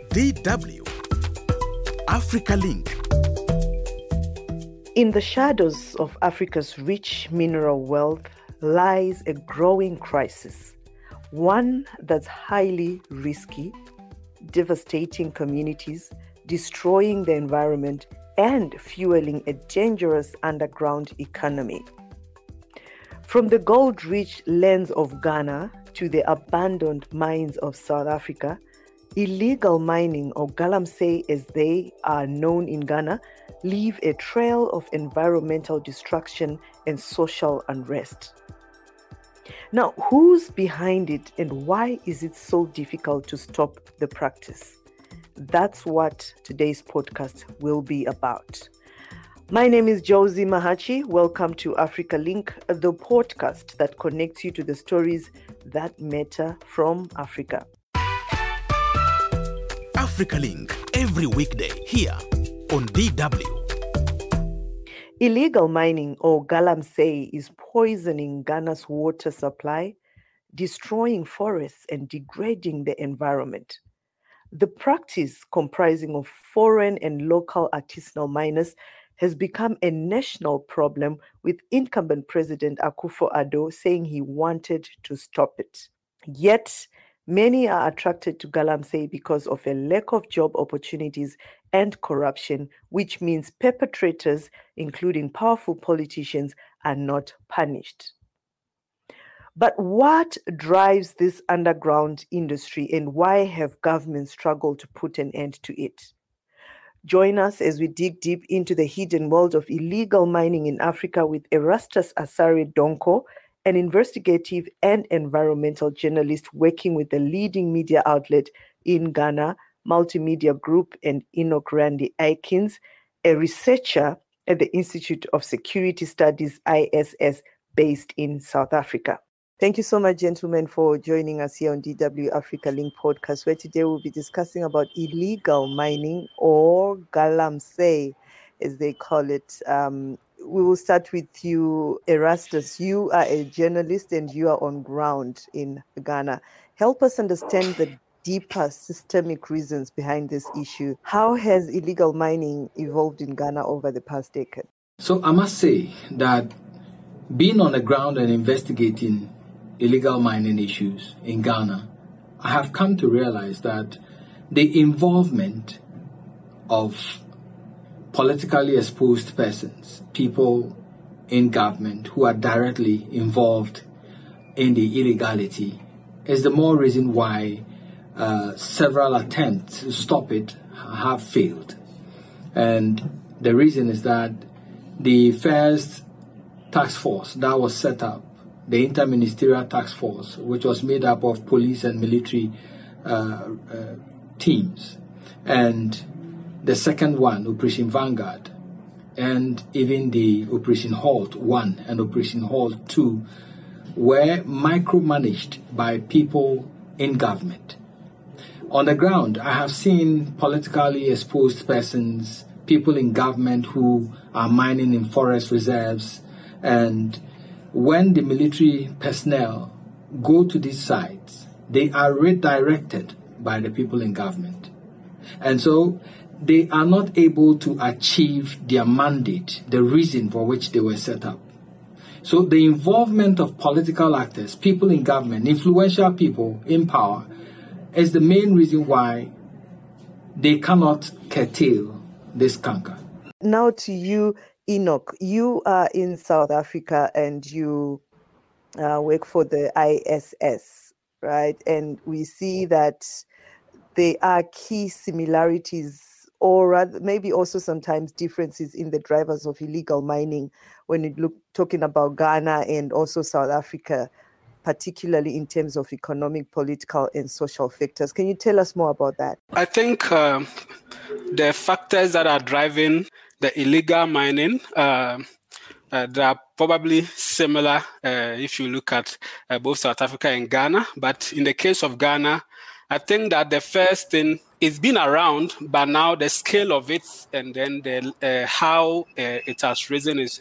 DW Africa Link. In the shadows of Africa's rich mineral wealth lies a growing crisis, one that's highly risky, devastating communities, destroying the environment, and fueling a dangerous underground economy. From the gold-rich lands of Ghana to the abandoned mines of South Africa, illegal mining, or galamsey as they are known in Ghana, leave a trail of environmental destruction and social unrest. Now, who's behind it and why is it so difficult to stop the practice? That's what today's podcast will be about. My name is Josie Mahachi. Welcome to Africa Link, the podcast that connects you to the stories that matter from Africa. Africa Link, every weekday here on DW. Illegal mining, or galamsey, is poisoning Ghana's water supply, destroying forests and degrading the environment. The practice, comprising of foreign and local artisanal miners, has become a national problem, with incumbent President Akufo-Addo saying he wanted to stop it. Yet, many are attracted to galamsey because of a lack of job opportunities and corruption, which means perpetrators, including powerful politicians, are not punished. But what drives this underground industry, and why have governments struggled to put an end to it? Join us as we dig deep into the hidden world of illegal mining in Africa with Erastus Asare Donko, an investigative and environmental journalist working with the leading media outlet in Ghana, Multimedia Group, and Enoch Randy Aikins, a researcher at the Institute of Security Studies, ISS, based in South Africa. Thank you so much, gentlemen, for joining us here on DW Africa Link podcast, where today we'll be discussing about illegal mining, or galamsey, as they call it. We will start with you, Erastus. You are a journalist and you are on ground in Ghana. Help us understand the deeper systemic reasons behind this issue. How has illegal mining evolved in Ghana over the past decade? So I must say that being on the ground and investigating illegal mining issues in Ghana, I have come to realize that the involvement of politically exposed persons, people in government who are directly involved in the illegality, is the more reason why several attempts to stop it have failed. And the reason is that the first task force that was set up, the Interministerial Task Force, which was made up of police and military teams, and the second one, Operation Vanguard, and even the Operation Halt 1 and Operation Halt 2, were micromanaged by people in government. On the ground, I have seen politically exposed persons, people in government who are mining in forest reserves, and when the military personnel go to these sites, they are redirected by the people in government. And so they are not able to achieve their mandate, the reason for which they were set up. So the involvement of political actors, people in government, influential people in power, is the main reason why they cannot curtail this canker. Now to you, Enoch. You are in South Africa and you work for the ISS, right? And we see that there are key similarities, or rather, maybe also sometimes differences in the drivers of illegal mining when you look talking about Ghana and also South Africa, particularly in terms of economic, political, and social factors. Can you tell us more about that? I think the factors that are driving the illegal mining, they are probably similar if you look at both South Africa and Ghana. But in the case of Ghana, I think that the first thing it's been around, but now the scale of it and then the how it has risen is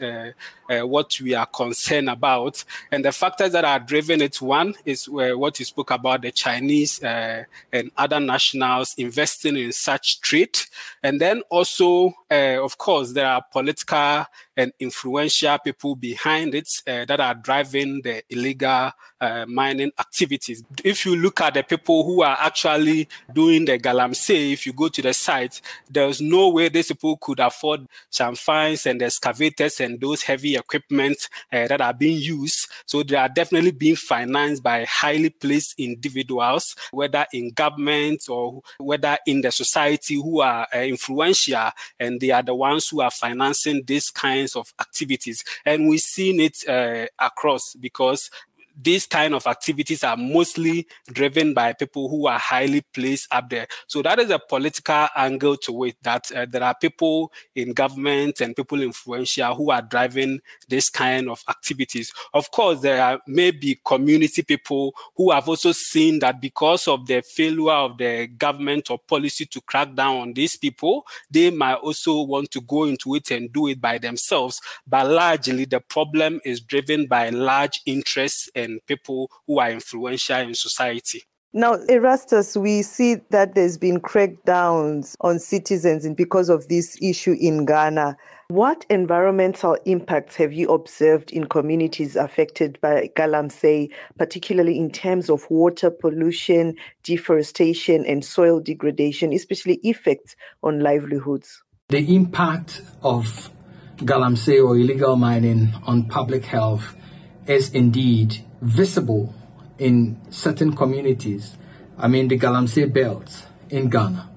what we are concerned about. And the factors that are driving it, one is what you spoke about, the Chinese and other nationals investing in such trade. And then also, of course, there are political and influential people behind it that are driving the illegal mining activities. If you look at the people who are actually doing the galamsey, if you go to the site, there's no way these people could afford some fines and excavators and those heavy equipment that are being used. So they are definitely being financed by highly placed individuals, whether in government or whether in the society, who are influential, and they are the ones who are financing these kinds of activities. And we've seen it across, because these kind of activities are mostly driven by people who are highly placed up there. So that is a political angle to it, that there are people in government and people influential who are driving this kind of activities. Of course, there are maybe community people who have also seen that because of the failure of the government or policy to crack down on these people, they might also want to go into it and do it by themselves. But largely, the problem is driven by large interests and people who are influential in society. Now, Erastus, we see that there's been crackdowns on citizens because of this issue in Ghana. What environmental impacts have you observed in communities affected by galamsey, particularly in terms of water pollution, deforestation, and soil degradation, especially effects on livelihoods? The impact of galamsey or illegal mining on public health is indeed visible in certain communities. I mean, the galamsey belt in Ghana.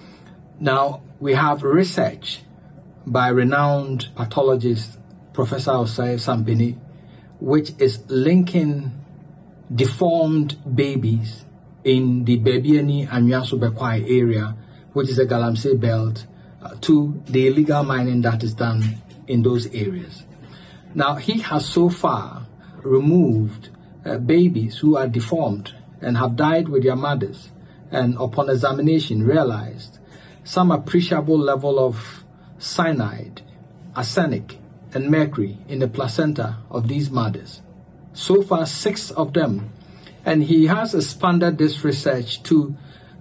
Now, we have research by renowned pathologist Professor Osei Sampini, which is linking deformed babies in the Bebiani and Nyaso-Bekwai area, which is a galamsey belt, to the illegal mining that is done in those areas. Now, he has so far removed babies who are deformed and have died with their mothers, and upon examination realized some appreciable level of cyanide, arsenic, and mercury in the placenta of these mothers. So far, 6 of them. And he has expanded this research to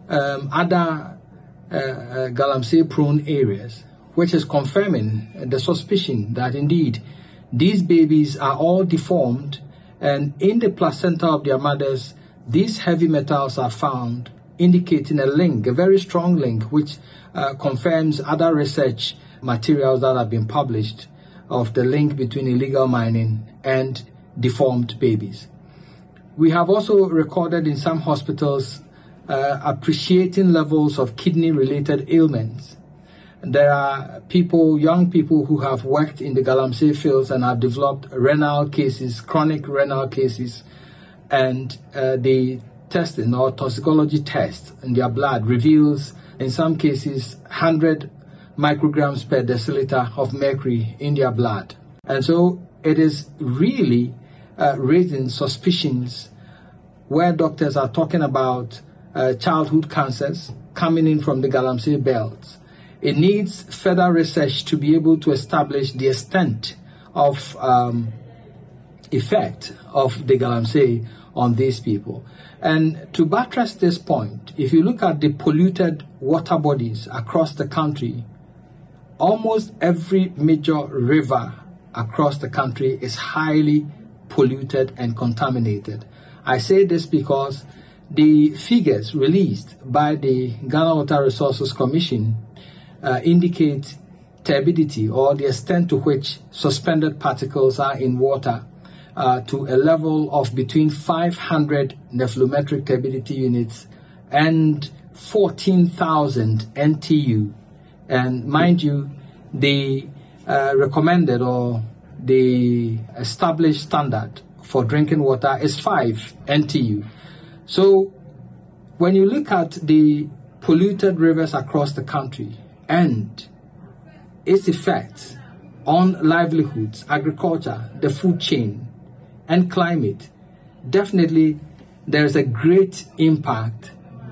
other galamsey-prone areas, which is confirming the suspicion that indeed these babies are all deformed, and in the placenta of their mothers, these heavy metals are found, indicating a link, a very strong link, which confirms other research materials that have been published of the link between illegal mining and deformed babies. We have also recorded in some hospitals appreciating levels of kidney-related ailments. There are people, young people who have worked in the galamsey fields and have developed renal cases, chronic renal cases, and the testing or toxicology test in their blood reveals, in some cases, 100 micrograms per deciliter of mercury in their blood. And so it is really raising suspicions where doctors are talking about childhood cancers coming in from the galamsey belts. It needs further research to be able to establish the extent of effect of the galamsey on these people. And to buttress this point, if you look at the polluted water bodies across the country, almost every major river across the country is highly polluted and contaminated. I say this because the figures released by the Ghana Water Resources Commission indicate turbidity, or the extent to which suspended particles are in water, to a level of between 500 nephelometric turbidity units and 14,000 NTU. And mind you, the recommended or the established standard for drinking water is 5 NTU. So when you look at the polluted rivers across the country and its effects on livelihoods, agriculture, the food chain, and climate, definitely there is a great impact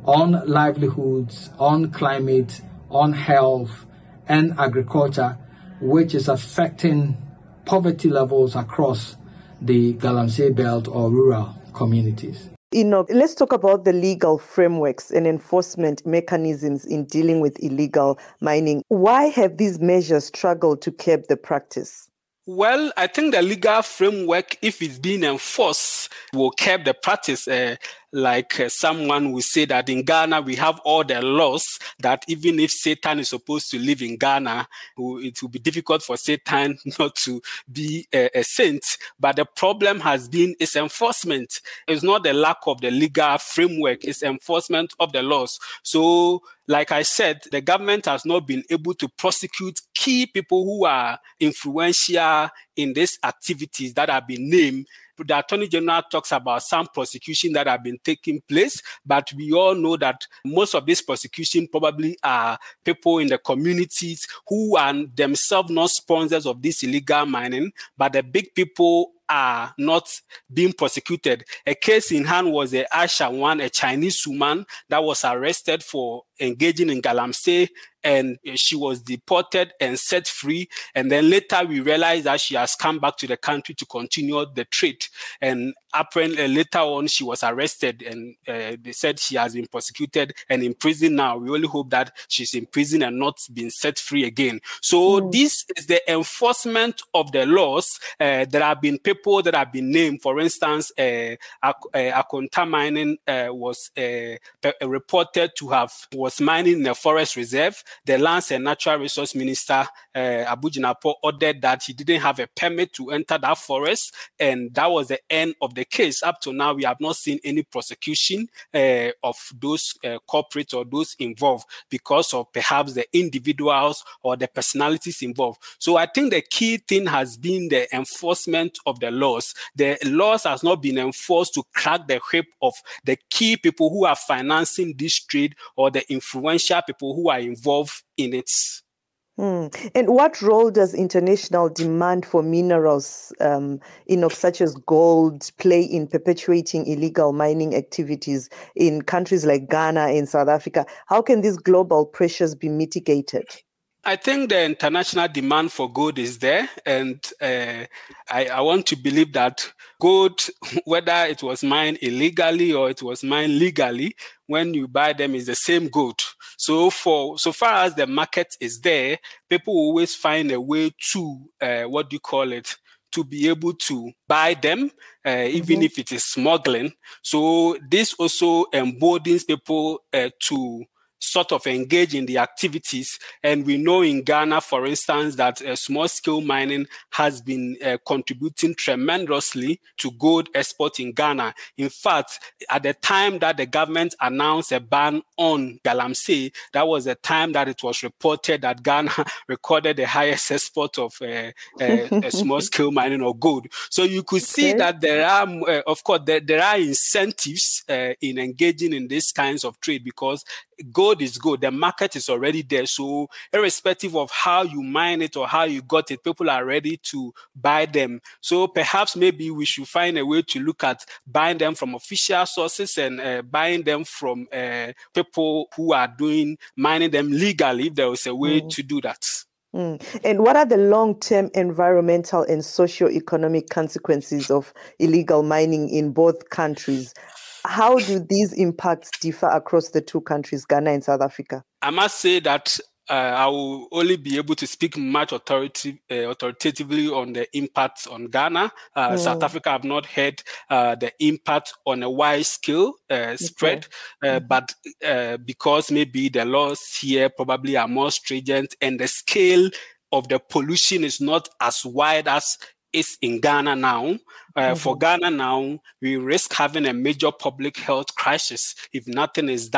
on livelihoods, on climate, on health, and agriculture, which is affecting poverty levels across the Galamsey Belt or rural communities. Let's talk about the legal frameworks and enforcement mechanisms in dealing with illegal mining. Why have these measures struggled to curb the practice? Well, I think the legal framework, if it's being enforced, will curb the practice. Someone will say that in Ghana, we have all the laws that even if Satan is supposed to live in Ghana, it will be difficult for Satan not to be a saint. But the problem has been its enforcement. It's not the lack of the legal framework, it's enforcement of the laws. So, like I said, the government has not been able to prosecute key people who are influential in these activities that have been named. The Attorney General talks about some prosecution that have been taking place, but we all know that most of this prosecution probably are people in the communities who are themselves not sponsors of this illegal mining, but the big people are not being prosecuted. A case in hand was the Aisha one, a Chinese woman that was arrested for engaging in Galamsey, and she was deported and set free. And then later we realized that she has come back to the country to continue the trade. And apparently later on she was arrested, and they said she has been prosecuted and in prison now. We only hope that she's in prison and not been set free again. So this is the enforcement of the laws. There have been people that have been named. For instance, Akonta Mining was reported to have was mining in a forest reserve. The Lands and Natural Resource Minister, Abu Jinapo, ordered that he didn't have a permit to enter that forest, and that was the end of the case. Up to now, we have not seen any prosecution of those corporates or those involved because of perhaps the individuals or the personalities involved. So I think the key thing has been the enforcement of the laws. The laws has not been enforced to crack the whip of the key people who are financing this trade or the influential people who are involved in it. And what role does international demand for minerals, such as gold, play in perpetuating illegal mining activities in countries like Ghana and South Africa? How can these global pressures be mitigated? I think the international demand for gold is there, and I want to believe that gold, whether it was mined illegally or it was mined legally, when you buy them is the same gold. So far as the market is there, people will always find a way to, to be able to buy them, even if it is smuggling. So this also emboldens people to sort of engage in the activities. And we know in Ghana, for instance, that small-scale mining has been contributing tremendously to gold export in Ghana. In fact, at the time that the government announced a ban on Galamsey, that was the time that it was reported that Ghana recorded the highest export of small-scale mining or gold. So you could see that there are, of course, there are incentives in engaging in these kinds of trade, because gold is gold. The market is already there. So irrespective of how you mine it or how you got it, people are ready to buy them. So perhaps maybe we should find a way to look at buying them from official sources and buying them from people who are mining them legally, if there was a way to do that. And what are the long-term environmental and socio-economic consequences of illegal mining in both countries? How do these impacts differ across the two countries, Ghana and South Africa? I must say that I will only be able to speak much authoritatively on the impact on Ghana. South Africa, I've not heard the impact on a wide scale spread, but because maybe the laws here probably are more stringent and the scale of the pollution is not as wide as is in Ghana now. For Ghana now, we risk having a major public health crisis if nothing is done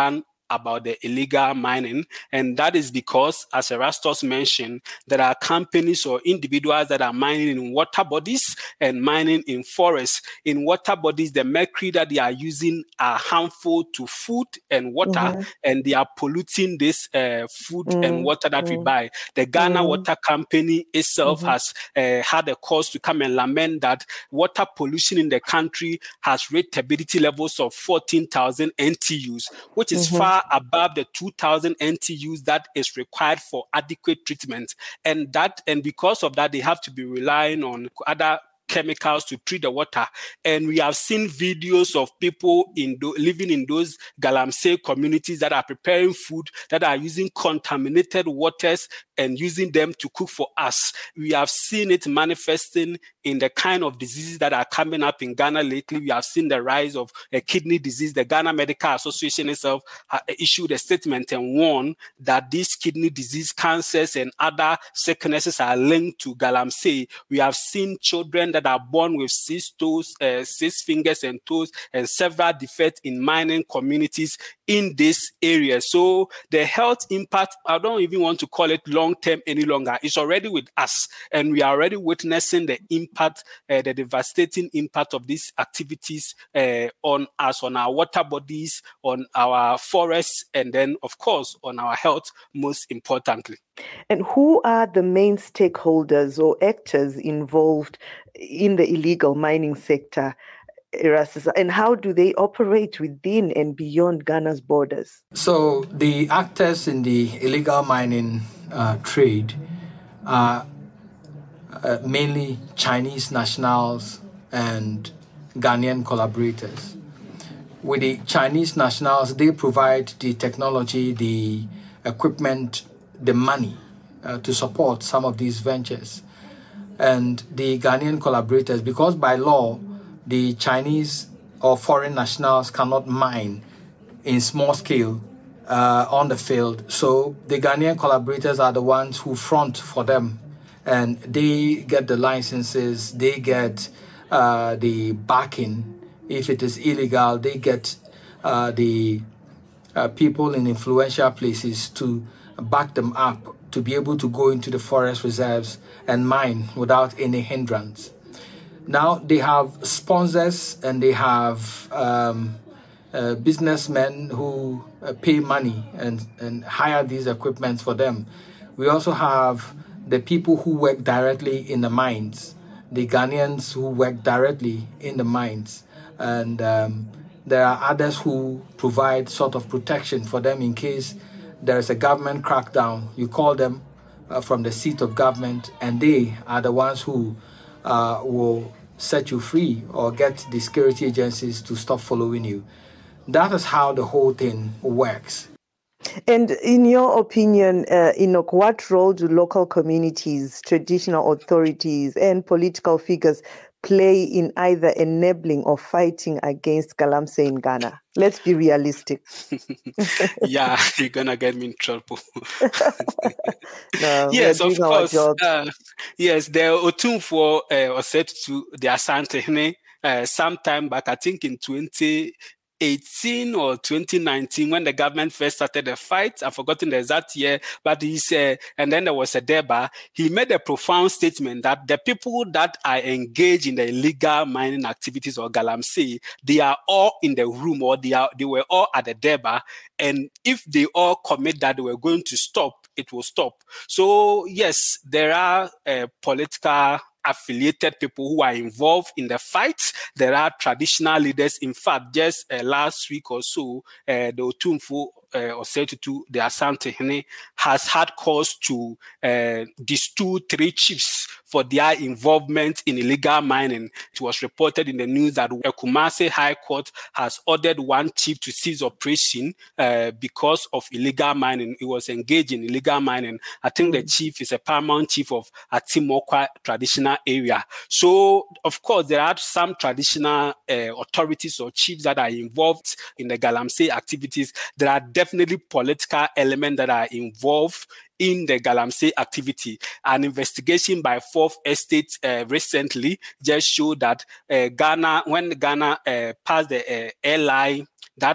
about the illegal mining. And that is because, as Erastus mentioned, there are companies or individuals that are mining in water bodies and mining in forests. In water bodies, the mercury that they are using are harmful to food and water, and they are polluting this food and water that we buy. The Ghana Water Company itself has had a cause to come and lament that water pollution in the country has reached turbidity levels of 14,000 NTUs, which is far above the 2,000 NTUs that is required for adequate treatment. And because of that, they have to be relying on other chemicals to treat the water. And we have seen videos of people living in those Galamsey communities that are preparing food, that are using contaminated waters and using them to cook for us. We have seen it manifesting in the kind of diseases that are coming up in Ghana lately. We have seen the rise of a kidney disease. The Ghana Medical Association itself issued a statement and warned that these kidney disease, cancers, and other sicknesses are linked to Galamsey. We have seen children that are born with 6 toes, 6 fingers and toes, and several defects in mining communities in this area. So the health impact, I don't even want to call it long-term any longer. It's already with us, and we are already witnessing the impact, the devastating impact of these activities on us, on our water bodies, on our forests, and then, of course, on our health, most importantly. And who are the main stakeholders or actors involved in the illegal mining sector, Erastus, and how do they operate within and beyond Ghana's borders? So the actors in the illegal mining trade are mainly Chinese nationals and Ghanaian collaborators. With the Chinese nationals, they provide the technology, the equipment, the money to support some of these ventures. And the Ghanaian collaborators, because by law, the Chinese or foreign nationals cannot mine in small scale on the field. So the Ghanaian collaborators are the ones who front for them, and they get the licenses, they get the backing. If it is illegal, they get the people in influential places to back them up to be able to go into the forest reserves and mine without any hindrance. Now they have sponsors and they have businessmen who pay money and hire these equipments for them. We also have the people who work directly in the mines, the Ghanaians who work directly in the mines. And there are others who provide sort of protection for them in case there is a government crackdown. You call them from the seat of government, and they are the ones who will set you free or get the security agencies to stop following you. That is how the whole thing works. And in your opinion, Enoch, what role do local communities, traditional authorities, and political figures play in either enabling or fighting against Galamsey in Ghana? Let's be realistic. Yeah, you're gonna get me in trouble. No, yes, of course. Yes, the Otumfuo said to the Asante sometime back, I think in 2018 or 2019, when the government first started the fight. I've forgotten the exact year, but he said, and then there was a Deba. He made a profound statement that the people that are engaged in the illegal mining activities or Galamsey, they are all in the room, or they were all at the Deba, and if they all commit that they were going to stop, it will stop. So yes, there are political affiliated people who are involved in the fight. There are traditional leaders. In fact, just last week or so, the Otumfuo Osei-Tutu, the Asante, has had cause to distill 3 chiefs for their involvement in illegal mining. It was reported in the news that Kumasi High Court has ordered 1 chief to cease operation because of illegal mining. He was engaged in illegal mining. I think the chief is a paramount chief of Atimokwa traditional area. So, of course, there are some traditional authorities or chiefs that are involved in the Galamsey activities. There are definitely political elements that are involved in the Galamsey activity. An investigation by Fourth Estate recently just showed that when Ghana passed the airline, that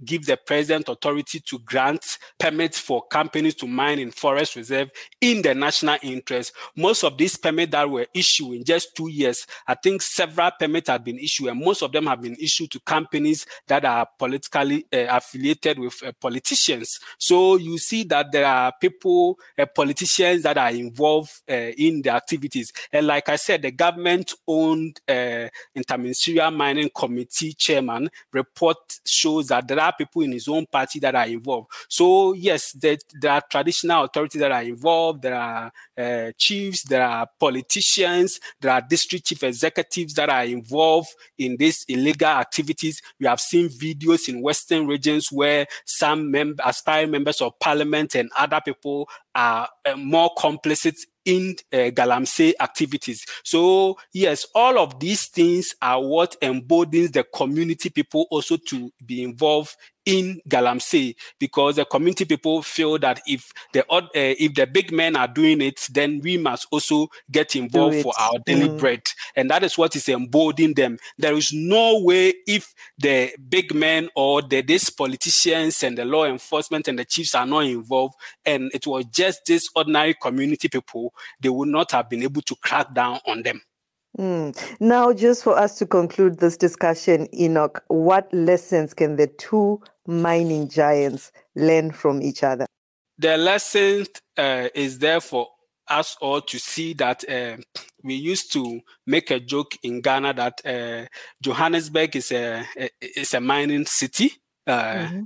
give the president authority to grant permits for companies to mine in forest reserve in the national interest. Most of these permits that were issued in just 2 years, I think several permits have been issued, and most of them have been issued to companies that are politically affiliated with politicians. So you see that there are people, politicians that are involved in the activities. And like I said, the government-owned Interministerial Mining Committee chairman report shows that there are people in his own party that are involved. So yes, there are traditional authorities that are involved, there are chiefs, there are politicians, there are district chief executives that are involved in these illegal activities. We have seen videos in Western regions where some aspiring members of parliament and other people are more complicit in Galamsey activities. So yes, all of these things are what emboldens the community people also to be involved in Galamsey, because the community people feel that if the big men are doing it, then we must also get involved for our daily bread. And that is what is emboldening them. There is no way if the big men or these politicians and the law enforcement and the chiefs are not involved, and it was just these ordinary community people, they would not have been able to crack down on them. Now, just for us to conclude this discussion, Enoch, what lessons can the two mining giants learn from each other? The lesson is there for us all to see that we used to make a joke in Ghana that Johannesburg is a mining city, and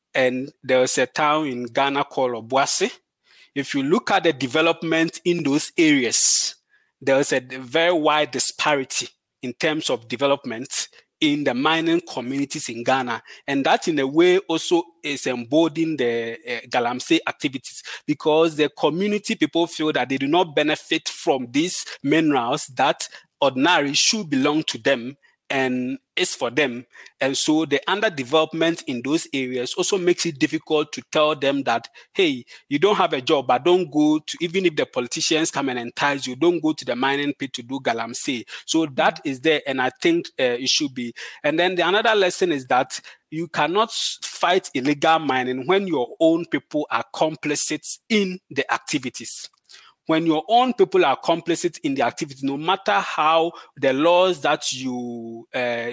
there was a town in Ghana called Obuasi. If you look at the development in those areas, there is a very wide disparity in terms of development in the mining communities in Ghana. And that in a way also is emboldening the Galamsey activities, because the community people feel that they do not benefit from these minerals that ordinarily should belong to them and is for them. And so the underdevelopment in those areas also makes it difficult to tell them that, hey, you don't have a job, but don't go to, even if the politicians come and entice you, don't go to the mining pit to do Galamsey. So that is there, and I think it should be. And then another lesson is that you cannot fight illegal mining when your own people are complicit in the activities. When your own people are complicit in the activity, no matter how the laws that you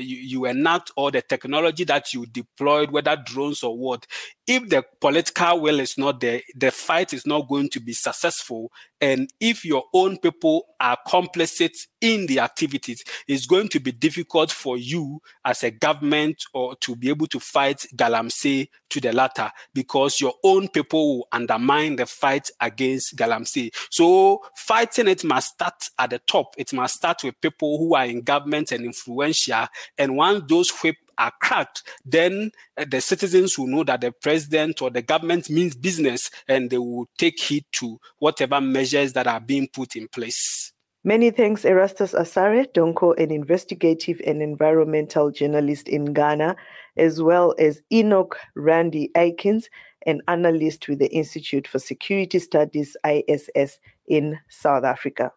enact or the technology that you deployed, whether drones or what, if the political will is not there, the fight is not going to be successful. And if your own people are complicit in the activities, it's going to be difficult for you as a government or to be able to fight Galamsey to the latter, because your own people will undermine the fight against Galamsey. So fighting it must start at the top. It must start with people who are in government and influential. And once those whips are cracked, then the citizens will know that the president or the government means business, and they will take heed to whatever measures that are being put in place. Many thanks, Erastus Asare Donko, an investigative and environmental journalist in Ghana, as well as Enoch Randy Aikins, an analyst with the Institute for Security Studies, ISS, in South Africa.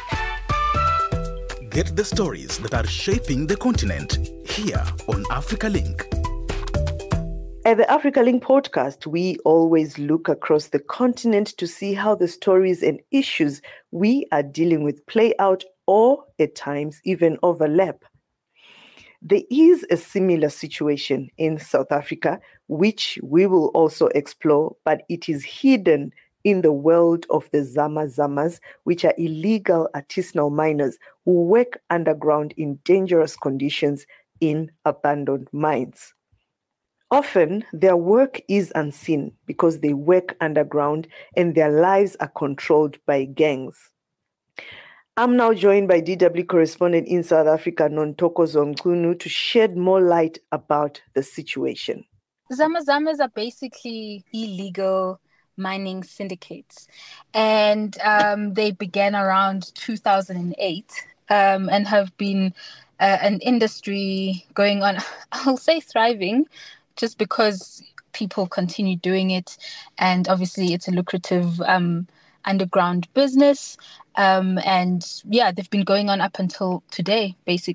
Get the stories that are shaping the continent here on Africa Link. At the Africa Link podcast, we always look across the continent to see how the stories and issues we are dealing with play out, or at times even overlap. There is a similar situation in South Africa, which we will also explore, but it is hidden in the world of the Zama Zamas, which are illegal artisanal miners who work underground in dangerous conditions in abandoned mines. Often, their work is unseen because they work underground and their lives are controlled by gangs. I'm now joined by DW correspondent in South Africa, Nontoko Zongunu, to shed more light about the situation. Zama Zamas are basically illegal mining syndicates, and they began around 2008 and have been an industry going on, I'll say thriving, just because people continue doing it, and obviously it's a lucrative underground business, and yeah, they've been going on up until today, basically.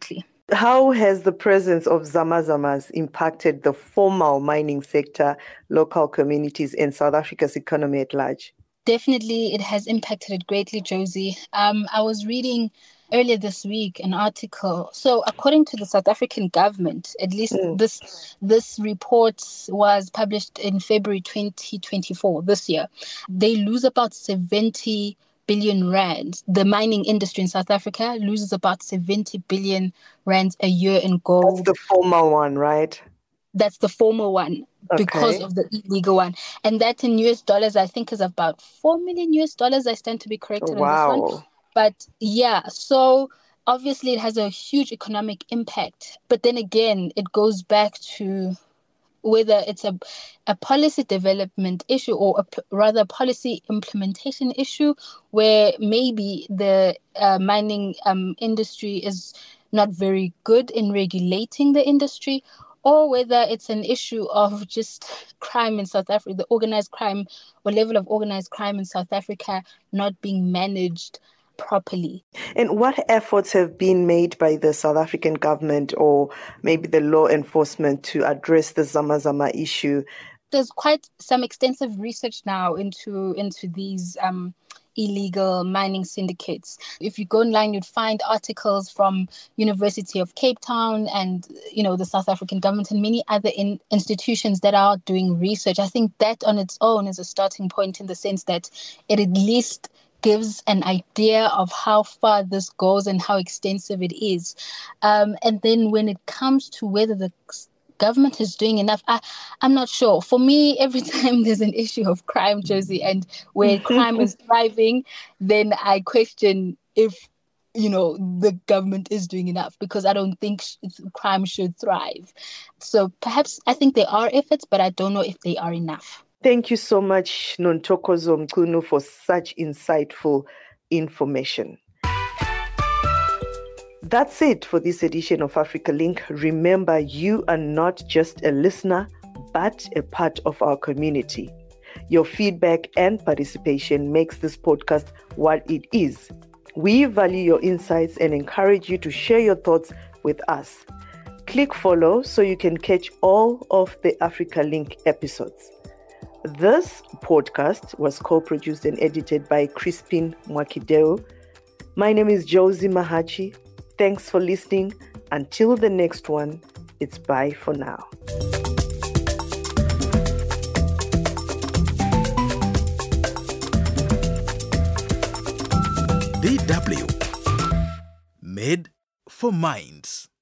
How has the presence of Zama-Zamas impacted the formal mining sector, local communities, and South Africa's economy at large? Definitely, it has impacted it greatly, Josie. I was reading earlier this week an article. So, according to the South African government, at least this report was published in February 2024, this year. They lose about 70 billion rand. The mining industry in South Africa loses about 70 billion rand a year in gold. That's the formal one, right? That's the formal one. Because of the illegal one. And that in US dollars, I think is about $4 million. I stand to be corrected on this one. But yeah, so obviously it has a huge economic impact. But then again, it goes back to whether it's a policy development issue or rather a policy implementation issue where maybe the mining industry is not very good in regulating the industry, or whether it's an issue of just crime in South Africa, the organized crime or level of organized crime in South Africa not being managed properly. And what efforts have been made by the South African government or maybe the law enforcement to address the Zama-Zama issue? There's quite some extensive research now into these illegal mining syndicates. If you go online, you'd find articles from University of Cape Town and, the South African government and many other institutions that are doing research. I think that on its own is a starting point in the sense that it at least gives an idea of how far this goes and how extensive it is. And then when it comes to whether the government is doing enough, I'm not sure. For me, every time there's an issue of crime, Josie, and where crime is thriving, then I question if, the government is doing enough, because I don't think crime should thrive. So perhaps I think there are efforts, but I don't know if they are enough. Thank you so much, Nontokozo Mchunu, for such insightful information. That's it for this edition of Africa Link. Remember, you are not just a listener, but a part of our community. Your feedback and participation makes this podcast what it is. We value your insights and encourage you to share your thoughts with us. Click follow so you can catch all of the Africa Link episodes. This podcast was co-produced and edited by Crispin Mwakideu. My name is Josie Mahachi. Thanks for listening. Until the next one, it's bye for now. DW. Made for Minds.